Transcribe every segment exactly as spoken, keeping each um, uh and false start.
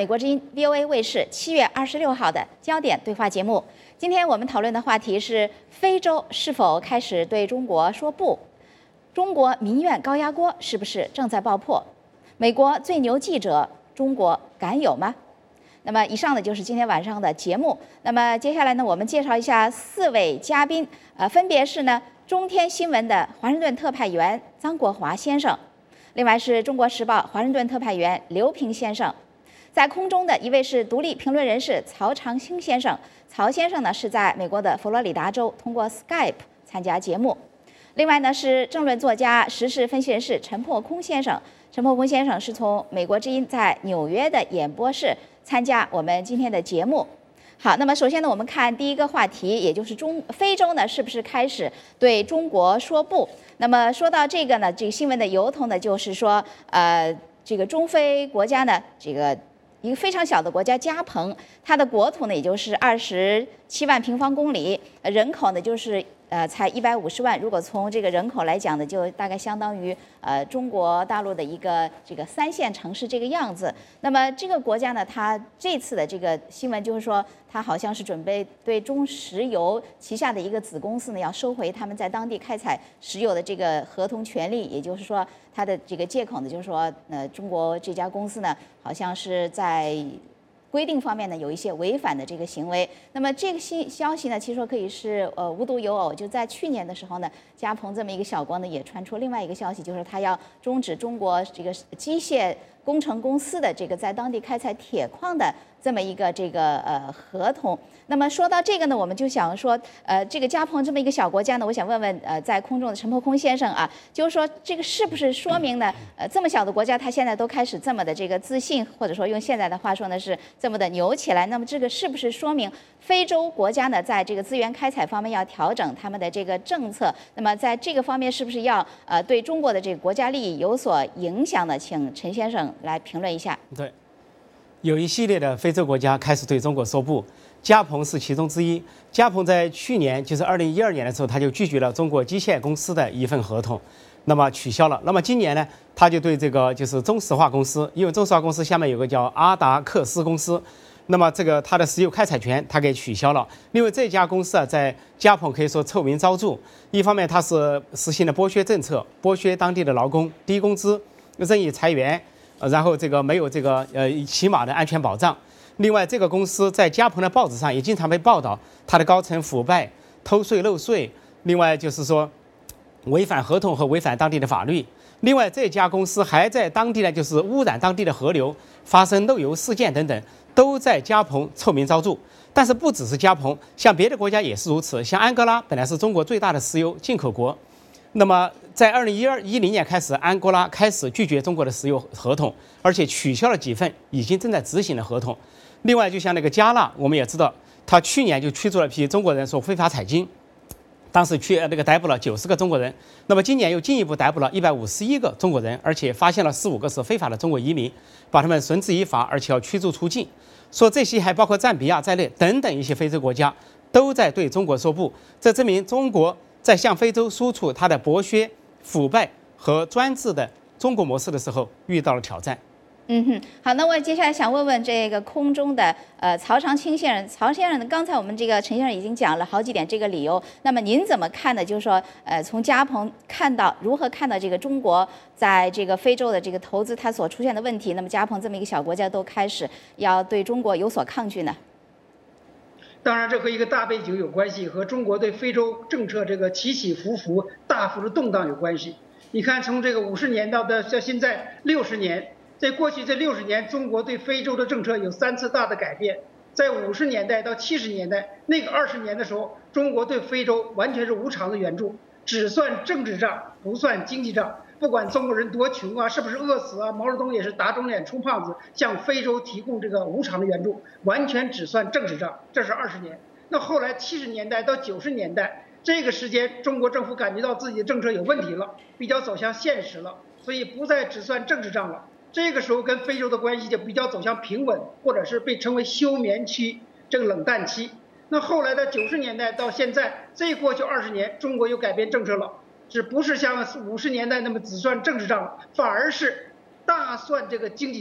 美国之音 V O A 卫视七月二十六号的焦点对话节目。今天我们讨论的话题是：非洲是否开始对中国说不？中国民怨高压锅是不是正在爆破？美国最牛记者，中国敢有吗？那么以上呢就是今天晚上的节目。那么接下来呢，我们介绍一下四位嘉宾，呃，分别是呢中天新闻的华盛顿特派员张国华先生，另外是中国时报华盛顿特派员刘平先生。在空中的一位是独立评论人士曹长兴先生，曹先生呢是在美国的佛罗里达州通过 Skype 参加节目。另外呢是政论作家、时事分析人士陈破空先生，陈破空先生是从美国之音在纽约的演播室参加我们今天的节目。好，那么首先呢，我们看第一个话题，也就是中非洲呢是不是开始对中国说不？那么说到这个呢，这个新闻的由头呢，就是说，呃，这个中非国家呢，这个一个非常小的国家加蓬，它的国土呢也就是二十七万平方公里，人口呢就是呃才一百五十万。如果从这个人口来讲呢，就大概相当于呃中国大陆的一个这个三线城市这个样子。那么这个国家呢，它这次的这个新闻就是说，它好像是准备对中石油旗下的一个子公司呢，要收回他们在当地开采石油的这个合同权利。也就是说，它的这个借口呢，就是说，呃，中国这家公司呢，好像是在规定方面呢有一些违反的这个行为。那么这个新消息呢，其实说可以是呃无独有偶，就在去年的时候呢，加蓬这么一个小国呢，也传出另外一个消息，就是它要终止中国这个机械工程公司的这个在当地开采铁矿的这么一个这个呃合同。那么说到这个呢，我们就想说，呃，这个加蓬这么一个小国家呢，我想问问呃在空中的陈破空先生啊，就是说这个是不是说明呢，呃这么小的国家，它现在都开始这么的这个自信，或者说用现在的话说呢是这么的牛起来？那么这个是不是说明非洲国家呢，在这个资源开采方面要调整他们的这个政策？那么在这个方面是不是要呃对中国的这个国家利益有所影响呢？请陈先生来评论一下。 对，有一系列的非洲国家开始对中国说不，加蓬是其中之一。加蓬在去年，就是二零一二年的时候，他就拒绝了中国机械公司的一份合同，那么取消了。那么今年呢，他就对这个就是中石化公司，因为中石化公司下面有个叫阿达克斯公司，那么这个它的石油开采权他给取消了。因为这家公司啊，在加蓬可以说臭名昭著，一方面它是实行了剥削政策，剥削当地的劳工，低工资，任意裁员。然后这个没有这个呃起码的安全保障。另外，这个公司在加蓬的报纸上也经常被报道，它的高层腐败、偷税漏税。另外就是说，违反合同和违反当地的法律。另外，这家公司还在当地呢，就是污染当地的河流，发生漏油事件等等，都在加蓬臭名昭著。但是不只是加蓬，像别的国家也是如此。像安哥拉本来是中国最大的石油进口国，那么在二零一二一零年开始，安哥拉开始拒绝中国的石油合同，而且取消了几份已经正在执行的合同。另外，就像那个加纳，我们也知道，他去年就驱逐了一批中国人说非法采金，当时去那个逮捕了九十个中国人。那么今年又进一步逮捕了一百五十一个中国人，而且发现了十五个是非法的中国移民，把他们绳之以法，而且要驱逐出境。说这些还包括赞比亚在内等等一些非洲国家都在对中国说不，这证明中国在向非洲输出它的剥削、腐败和专制的中国模式的时候遇到了挑战。 嗯哼，好，那我接下来想问问这个空中的呃曹长青先生，曹先生，刚才我们这个陈先生已经讲了好几点这个理由，那么您怎么看呢？就是说，呃，从加蓬看到如何看到这个中国在这个非洲的这个投资它所出现的问题，那么加蓬这么一个小国家都开始要对中国有所抗拒呢？ 当然，这和一个大背景有关系，和中国对非洲政策这个起起伏伏、大幅的动荡有关系。你看，从这个五十年到的到现在六十年，在过去这六十年，中国对非洲的政策有三次大的改变。在五十年代到七十年代那个二十年的时候，中国对非洲完全是无偿的援助，只算政治账，不算经济账。不管中国人多穷啊，是不是饿死啊，毛泽东也是打肿脸充胖子，向非洲提供这个无偿的援助，完全只算政治账。这是二十年。那后来七十年代到九十年代这个时间，中国政府感觉到自己的政策有问题了，比较走向现实了，所以不再只算政治账了。这个时候跟非洲的关系就比较走向平稳，或者是被称为休眠期，这个冷淡期。那后来的九十年代到现在，这过去二十年，中国又改变政策了，是不是像五十年代那么只算政治账了，反而是大算这个经济账。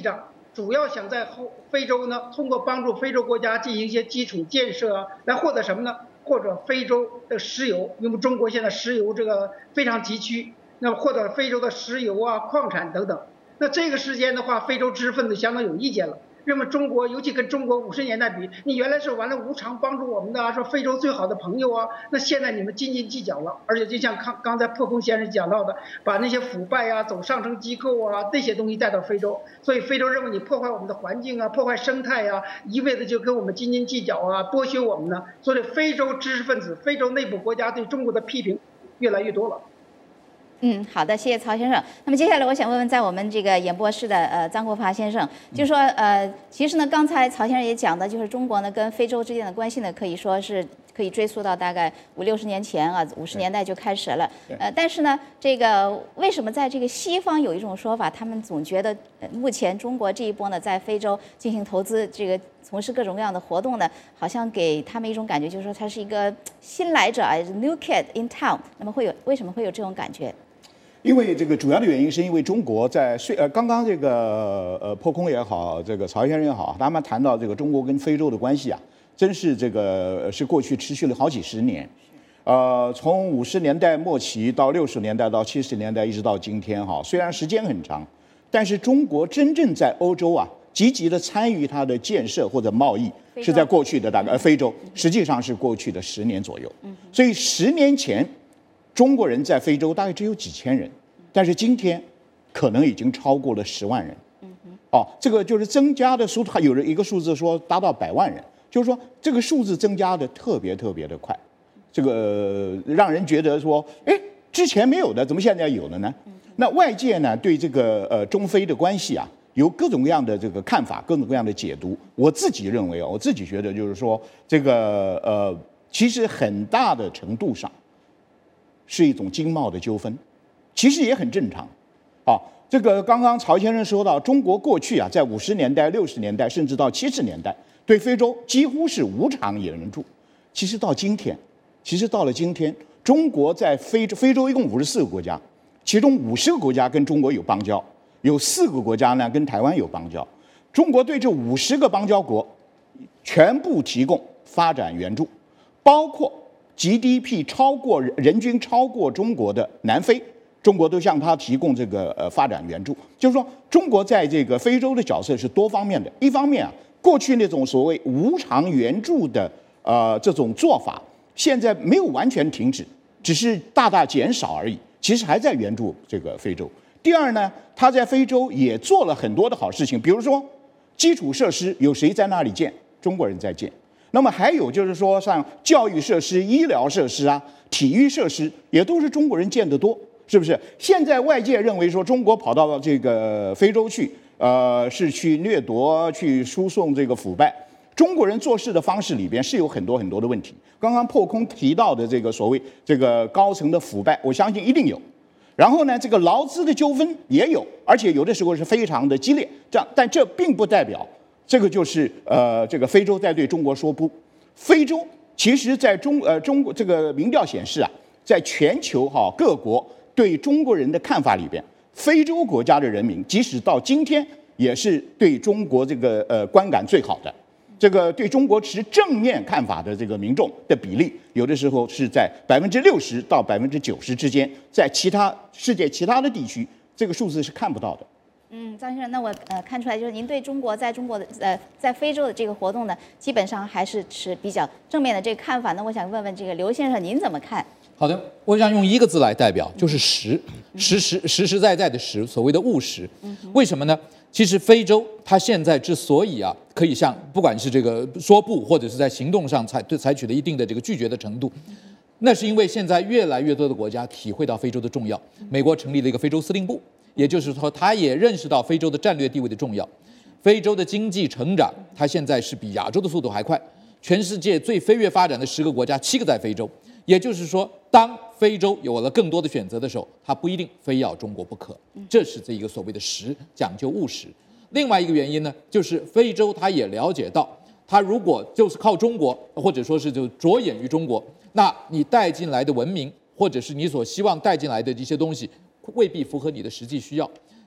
主要想在后非洲呢，通过帮助非洲国家进行一些基础建设啊，来获得什么呢？或者非洲的石油，因为中国现在石油这个非常急需，那么获得非洲的石油啊、矿产等等。那这个时间的话，非洲知识分子相当有意见了，认为中国，尤其跟中国五十年代比，你原来是完了无偿帮助我们的啊，说非洲最好的朋友啊，那现在你们斤斤计较了，而且就像刚刚才破空先生讲到的，把那些腐败啊、走上层机构啊这些东西带到非洲，所以非洲认为你破坏我们的环境啊、破坏生态啊，一味的就跟我们斤斤计较啊、剥削我们呢，所以非洲知识分子、非洲内部国家对中国的批评越来越多了。 嗯，好的，谢谢曹先生。那么接下来我想问问，在我们这个演播室的呃张国华先生，就说呃，其实呢，刚才曹先生也讲的，就是中国呢跟非洲之间的关系呢，可以说是可以追溯到大概五六十年前啊，五十年代就开始了。呃，但是呢，这个为什么在这个西方有一种说法，他们总觉得、呃、目前中国这一波呢，在非洲进行投资，这个从事各种各样的活动呢，好像给他们一种感觉，就是说他是一个新来者啊 ，new kid in town。那么会有为什么会有这种感觉？ 因为这个主要的原因是因为中国在虽呃刚刚这个呃破空也好，这个曹先生也好，他们谈到这个中国跟非洲的关系啊，真是这个是过去持续了好几十年，呃，从五十年代末期到六十年代到七十年代一直到今天哈，虽然时间很长，但是中国真正在欧洲啊积极的参与它的建设或者贸易，是在过去的大概呃非洲，实际上是过去的十年左右，所以十年前。中国人在非洲大概只有几千人，但是今天可能已经超过了十万人。哦，这个就是增加的数，还有一个数字说达到百万人，就是说这个数字增加的特别特别的快，这个让人觉得说，哎，之前没有的，怎么现在有了呢？那外界呢对这个呃中非的关系啊，有各种各样的这个看法，各种各样的解读。我自己认为啊，我自己觉得就是说，这个呃，其实很大的程度上。是一种经贸的纠纷，其实也很正常。啊，这个刚刚曹先生说到，中国过去啊，在五十年代、六十年代，甚至到七十年代，对非洲几乎是无偿援助。其实到今天，其实到了今天，中国在非洲，非洲一共五十四个国家，其中五十个国家跟中国有邦交，有四个国家呢跟台湾有邦交。中国对这五十个邦交国全部提供发展援助，包括。G D P 超过人均超过中国的南非，中国都向他提供这个呃发展援助。就是说，中国在这个非洲的角色是多方面的。一方面啊，过去那种所谓无偿援助的呃这种做法，现在没有完全停止，只是大大减少而已。其实还在援助这个非洲。第二呢，他在非洲也做了很多的好事情，比如说基础设施有谁在那里建？中国人在建。那么还有就是说，像教育设施、医疗设施啊、体育设施，也都是中国人建得多，是不是？现在外界认为说中国跑到这个非洲去，呃，是去掠夺、去输送这个腐败。中国人做事的方式里边是有很多很多的问题。刚刚破空提到的这个所谓这个高层的腐败，我相信一定有。然后呢，这个劳资的纠纷也有，而且有的时候是非常的激烈。这样，但这并不代表。这个就是呃，这个非洲在对中国说不。非洲其实在中呃中国这个民调显示啊，在全球哈、啊、各国对中国人的看法里边，非洲国家的人民即使到今天也是对中国这个呃观感最好的。这个对中国持正面看法的这个民众的比例，有的时候是在百分之六十到百分之九十之间，在其他世界其他的地区，这个数字是看不到的。 嗯，张先生，那我呃看出来，就是您对中国在中国的呃在非洲的这个活动呢，基本上还是持比较正面的这个看法。那我想问问这个刘先生，您怎么看？ 好的，我想用一个字来代表，就是实，实实实实在在的实，所谓的务实。为什么呢？其实非洲它现在之所以啊可以像不管是这个说不，或者是在行动上采对采取了一定的这个拒绝的程度。那是因为现在越来越多的国家体会到非洲的重要，美国成立了一个非洲司令部。也就是说，他也认识到非洲的战略地位的重要。非洲的经济成长，它现在是比亚洲的速度还快。全世界最飞跃发展的十个国家，七个在非洲。也就是说，当非洲有了更多的选择的时候，它不一定非要中国不可。这是这一个所谓的实，讲究务实。另外一个原因呢，就是非洲它也了解到，它如果就是靠中国，或者说是就着眼于中国，那你带进来的文明，或者是你所希望带进来的一些东西。未必符合你的实际需要。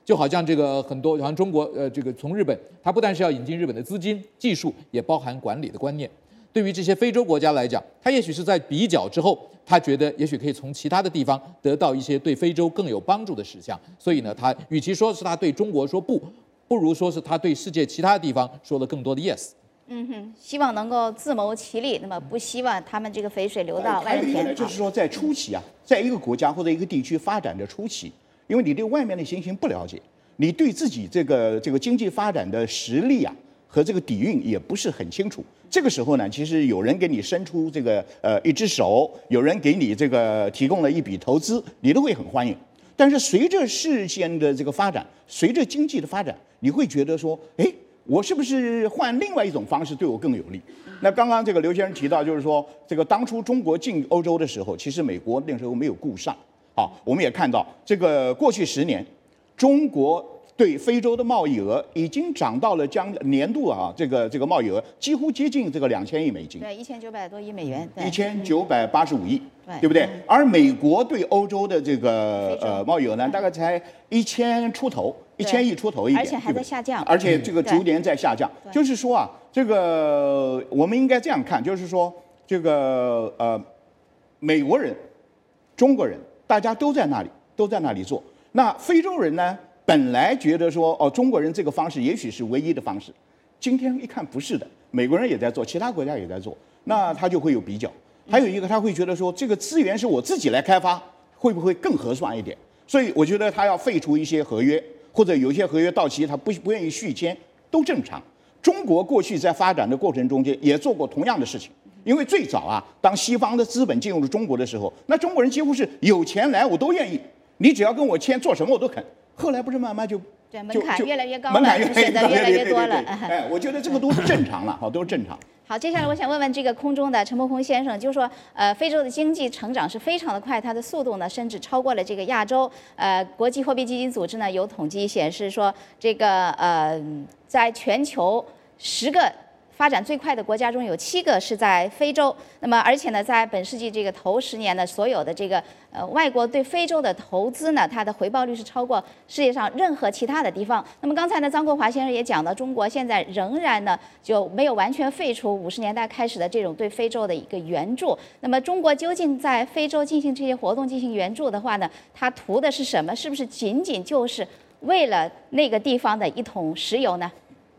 就好像这个很多，好像中国呃，这个从日本，它不但是要引进日本的资金、技术，也包含管理的观念。对于这些非洲国家来讲，它也许是在比较之后，他觉得也许可以从其他的地方得到一些对非洲更有帮助的事项。所以呢，他与其说是他对中国说不，不如说是他对世界其他地方说了更多的 yes。 嗯哼，希望能够自谋其利，那么不希望他们这个肥水流到外人田。 就是说，在初期啊，在一个国家或者一个地区发展的初期，因为你对外面的情形不了解，你对自己这个这个经济发展的实力啊和这个底蕴也不是很清楚。这个时候呢，其实有人给你伸出这个呃一只手，有人给你这个提供了一笔投资，你都会很欢迎。但是随着事件的这个发展，随着经济的发展，你会觉得说，哎，我是不是换另外一种方式对我更有利？那刚刚这个刘先生提到，就是说，这个当初中国进欧洲的时候，其实美国那时候没有顾上。好，我们也看到，这个过去十年，中国对非洲的贸易额已经涨到了将年度啊，这个这个贸易额几乎接近这个两千亿美金， 对，一千九百多亿美元， 一千九百八十五亿， 对， 对不对？而美国对欧洲的这个呃贸易额呢，大概才一千出头，一千亿出头一点， 而且还在下降， 而且这个逐年在下降。就是说啊，这个我们应该这样看，就是说这个呃美国人、中国人，大家都在那里都在那里做。那非洲人呢？本来觉得说哦，中国人这个方式也许是唯一的方式，今天一看不是的，美国人也在做，其他国家也在做，那他就会有比较。还有一个他会觉得说，这个资源是我自己来开发，会不会更合算一点？所以我觉得他要废除一些合约，或者有一些合约到期他不不愿意续签，都正常。中国过去在发展的过程中间也做过同样的事情，因为最早啊，当西方的资本进入了中国的时候，那中国人几乎是有钱来我都愿意，你只要跟我签，做什么我都肯。后来不是慢慢就对门槛越来越高了， 门槛越来选择越来越多了。 哎，我觉得这个都是正常了，好，都是正常。 好，接下来我想问问这个空中的陈伯空先生，就是说，呃，非洲的经济成长是非常的快，它的速度呢，甚至超过了这个亚洲。呃，国际货币基金组织呢有统计显示说，这个呃，在全球十个发展最快的国家中有七个是在非洲。那么，而且呢，在本世纪这个头十年呢，所有的这个呃外国对非洲的投资呢，它的回报率是超过世界上任何其他的地方。那么刚才呢，张国华先生也讲到，中国现在仍然呢就没有完全废除五十年代开始的这种对非洲的一个援助。那么中国究竟在非洲进行这些活动进行援助的话呢，它图的是什么？是不是仅仅就是为了那个地方的一桶石油呢？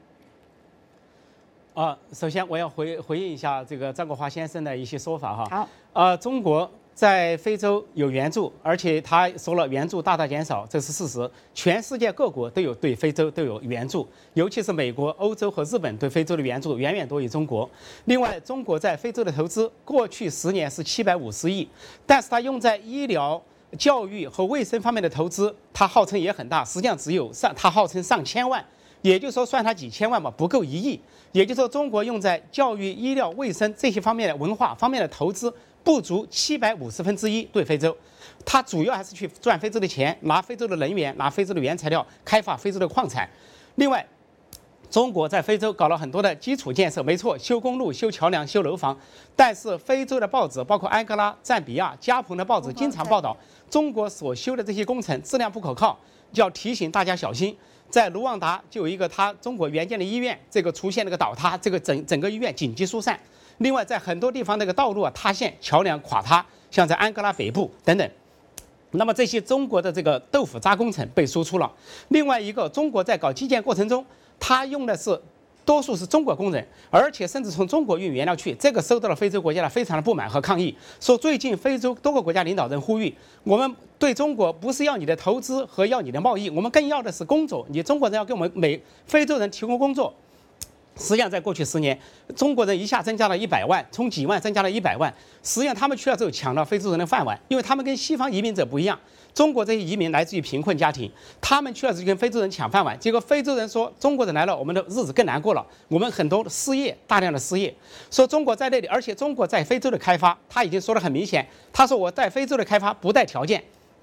啊，首先我要回回应一下这个张国华先生的一些说法哈。 好， 呃，中国在非洲有援助，而且他说了援助大大减少，这是事实。全世界各国都有对非洲都有援助，尤其是美国、欧洲和日本对非洲的援助远远多于中国。另外，中国在非洲的投资过去十年是七百五十亿，但是它用在医疗、教育和卫生方面的投资，它号称也很大，实际上只有上，它号称上千万。也就是说，算它几千万吧，不够一亿。也就是说，中国用在教育、医疗、卫生这些方面的文化方面的投资不足七百五十分之一对非洲。它主要还是去赚非洲的钱，拿非洲的能源，拿非洲的原材料，开发非洲的矿产。另外，中国在非洲搞了很多的基础建设，没错，修公路、修桥梁、修楼房。但是非洲的报纸，包括安哥拉、赞比亚、加蓬的报纸，经常报道中国所修的这些工程质量不可靠，要提醒大家小心。在卢旺达就有一个他中国援建的医院，这个出现了个倒塌，这个整整个医院紧急疏散。另外，在很多地方那个道路啊塌陷，桥梁垮塌，像在安哥拉北部等等。那么这些中国的这个豆腐渣工程被输出了。另外一个，中国在搞基建过程中，它用的是多数是中国工人，而且甚至从中国运原料去，这个受到了非洲国家的非常的不满和抗议。说最近非洲多个国家领导人呼吁，我们对中国不是要你的投资和要你的贸易，我们更要的是工作。你中国人要给我们每非洲人提供工作。实际上，在过去十年，中国人一下增加了一百万，从几万增加了一百万。实际上，他们去了之后抢了非洲人的饭碗，因为他们跟西方移民者不一样。中国这些移民来自于贫困家庭，他们去了就跟非洲人抢饭碗。结果非洲人说，中国人来了，我们的日子更难过了，我们很多失业，大量的失业。说中国在那里，而且中国在非洲的开发，他已经说得很明显，他说我在非洲的开发不带条件。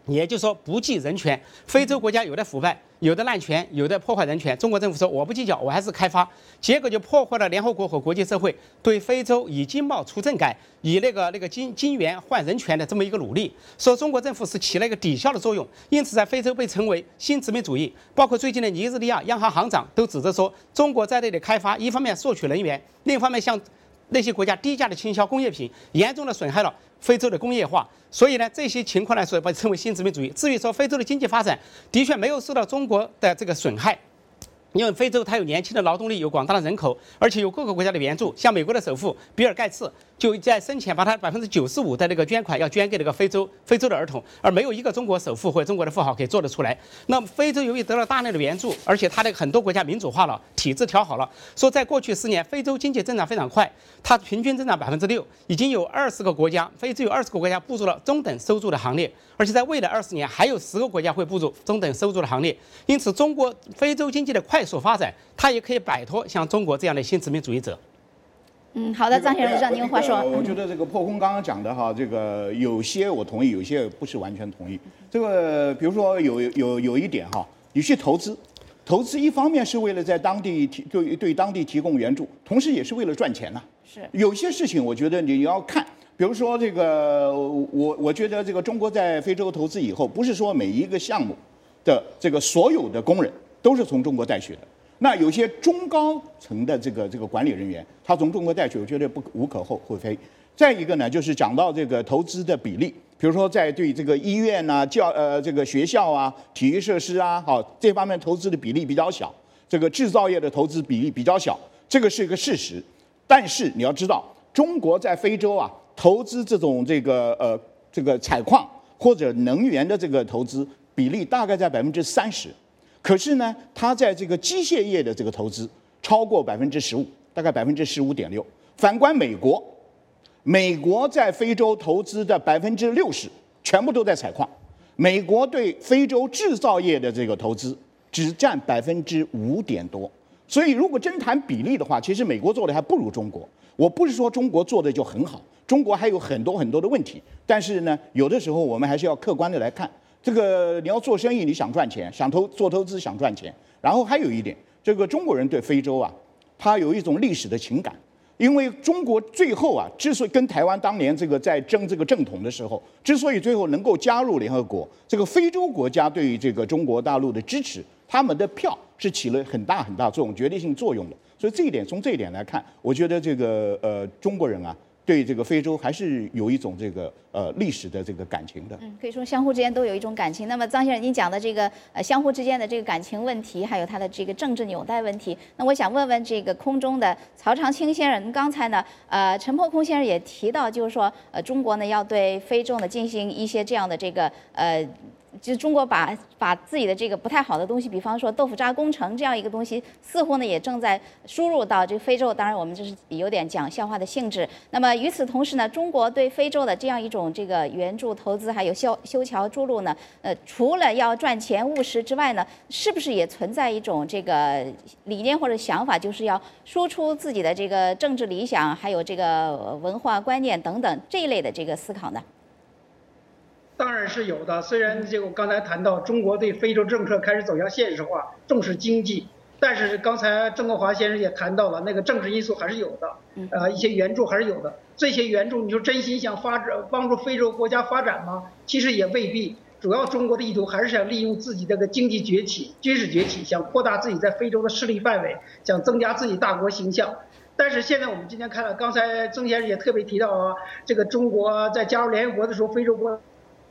也就是说不计人权，非洲国家有的腐败，有的滥权，有的破坏人权。中国政府说我不计较，我还是开发，结果就破坏了联合国和国际社会对非洲以经贸促政改、以那个那个金金元换人权的这么一个努力。说中国政府是起了一个抵消的作用，因此在非洲被称为新殖民主义。包括最近的尼日利亚央行行长都指责说，中国在内的开发，一方面索取人员，另一方面向那些国家低价的倾销工业品，严重的损害了非洲的工业化。所以呢，这些情况来说被称为新殖民主义。至于说非洲的经济发展，的确没有受到中国的这个损害。因为非洲它有年轻的劳动力，有广大的人口，而且有各个国家的援助。像美国的首富比尔盖茨就在生前把他百分之九十五的那个捐款要捐给那个非洲非洲的儿童，而没有一个中国首富或者中国的富豪可以做得出来。那么非洲由于得了大量的援助，而且它的很多国家民主化了，体制调好了，说在过去十年非洲经济增长非常快，它平均增长百分之六，已经有二十个国家，非洲有二十个国家步入了中等收入的行列，而且在未来二十年还有十个国家会步入中等收入的行列。因此，中国非洲经济的快速发展，它也可以摆脱像中国这样的新殖民主义者。 嗯，好的，张先生，让您话说。 我觉得这个破空刚刚讲的哈，这个有些我同意，有些不是完全同意。这个比如说有有有一点哈，你去投资，投资一方面是为了在当地提对对当地提供援助，同时也是为了赚钱呐、啊。 是有些事情我觉得你要看。比如说这个，我我觉得这个中国在非洲投资以后，不是说每一个项目的这个所有的工人都是从中国带去的。那有些中高层的这个这个管理人员，他从中国带去，我觉得不无可厚非。再一个呢，就是讲到这个投资的比例，比如说在对这个医院呐、啊、教呃这个学校啊、体育设施啊，好这方面投资的比例比较小，这个制造业的投资比例比较小，这个是一个事实。但是你要知道，中国在非洲啊。投资这种这个呃这个采矿或者能源的这个投资比例大概在百分之三十，可是呢，它在这个机械业的这个投资超过百分之十五，大概百分之十五点六。反观美国，美国在非洲投资的百分之六十全部都在采矿，美国对非洲制造业的这个投资只占百分之五点多。所以，如果真谈比例的话，其实美国做的还不如中国。我不是说中国做的就很好，中国还有很多很多的问题。但是呢，有的时候我们还是要客观的来看。这个你要做生意，你想赚钱，想投做投资想赚钱。然后还有一点，这个中国人对非洲啊，他有一种历史的情感。因为中国最后啊，之所以跟台湾当年这个在争这个正统的时候，之所以最后能够加入联合国，这个非洲国家对于这个中国大陆的支持，他们的票是起了很大很大作用、决定性作用的。所以这一点，从这一点来看，我觉得这个呃中国人啊，对这个非洲还是有一种这个呃历史的这个感情的。 嗯，可以说相互之间都有一种感情。那么张先生，您讲的这个呃相互之间的这个感情问题，还有它的这个政治纽带问题，那我想问问这个空中的曹长青先生，刚才呢呃陈破空先生也提到，就是说呃中国呢要对非洲呢进行一些这样的这个呃。就是中国把把自己的这个不太好的东西，比方说豆腐渣工程这样一个东西，似乎呢也正在输入到这个非洲。当然，我们这是有点讲笑话的性质。那么与此同时呢，中国对非洲的这样一种这个援助投资，还有修修桥筑路呢，呃，除了要赚钱务实之外呢，是不是也存在一种这个理念或者想法，就是要输出自己的这个政治理想，还有这个文化观念等等这一类的这个思考呢？ 当然是有的。虽然这个我刚才谈到中国对非洲政策开始走向现实化，重视经济，但是刚才郑国华先生也谈到了，那个政治因素还是有的，呃，一些援助还是有的。这些援助，你说真心想发展帮助非洲国家发展吗？其实也未必。主要中国的意图还是想利用自己这个经济崛起、军事崛起，想扩大自己在非洲的势力范围，想增加自己大国形象。但是现在我们今天看到，刚才曾先生也特别提到啊，这个中国在加入联合国的时候，非洲国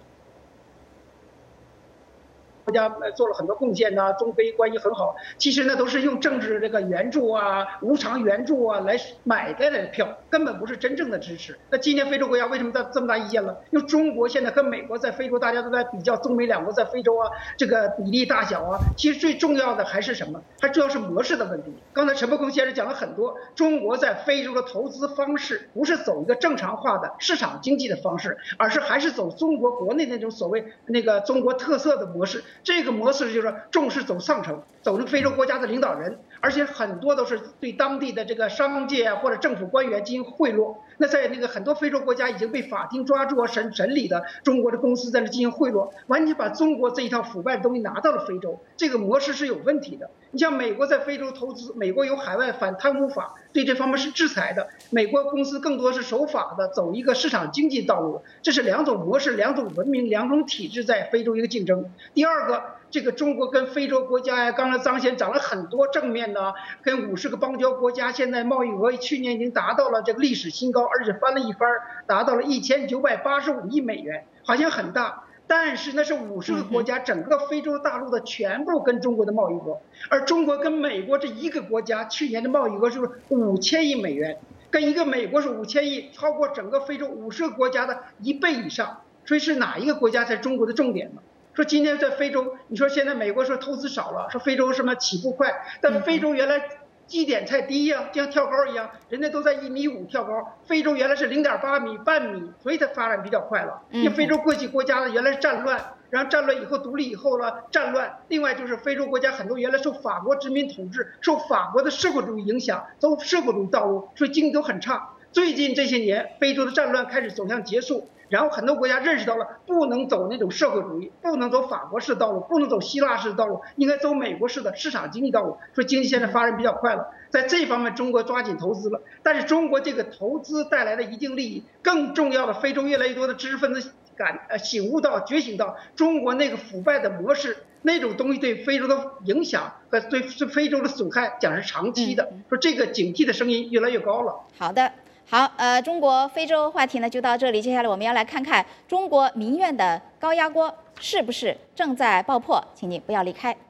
国家做了很多贡献呐、啊，中非关系很好。其实呢，都是用政治这个援助啊、无偿援助啊来买的这票，根本不是真正的支持。那今天非洲国家为什么这么大意见了？因为中国现在跟美国在非洲，大家都在比较中美两国在非洲啊这个比例大小啊。其实最重要的还是什么？还主要是模式的问题。刚才陈伯空先生讲了很多，中国在非洲的投资方式不是走一个正常化的市场经济的方式，而是还是走中国国内那种所谓那个中国特色的模式。这个模式就是重视走上层， 走入非洲国家的领导人，而且很多都是对当地的这个商界或者政府官员进行贿赂。那在那个很多非洲国家已经被法庭抓住啊审审理的中国的公司在那进行贿赂，完全把中国这一套腐败的东西拿到了非洲，这个模式是有问题的。你像美国在非洲投资，美国有海外反贪污法，对这方面是制裁的。美国公司更多是守法的，走一个市场经济道路，这是两种模式、两种文明、两种体制在非洲一个竞争。第二个，这个中国跟非洲国家呀，刚才张先讲了很多正面的，跟五十个邦交国家现在贸易额去年已经达到了这个历史新高，而且翻了一番，达到了一千九百八十五亿美元，好像很大。但是那是五十个国家整个非洲大陆的全部跟中国的贸易额，而中国跟美国这一个国家去年的贸易额是五千亿美元，跟一个美国是五千亿，超过整个非洲五十个国家的一倍以上。所以是哪一个国家才中国的重点呢？说今天在非洲，你说现在美国说投资少了，说非洲什么起步快，但非洲原来基点太低呀、啊，就像跳高一样，人家都在一米五跳高，非洲原来是零点八米、半米，所以它发展比较快了。因为非洲过去国家呢原来是战乱，然后战乱以后独立以后呢战乱，另外就是非洲国家很多原来受法国殖民统治，受法国的社会主义影响，走社会主义道路，所以经济都很差。最近这些年，非洲的战乱开始走向结束。然后很多国家认识到了，不能走那种社会主义，不能走法国式的道路，不能走希腊式的道路，应该走美国式的市场经济道路。说经济现在发展比较快了，在这方面中国抓紧投资了。但是中国这个投资带来的一定利益，更重要的，非洲越来越多的知识分子感呃醒悟到、觉醒到中国那个腐败的模式，那种东西对非洲的影响和对对非洲的损害讲是长期的。说这个警惕的声音越来越高了。 好的。好，呃，中国非洲话题呢就到这里。接下来我们要来看看中国民怨的高压锅是不是正在爆破，请您不要离开。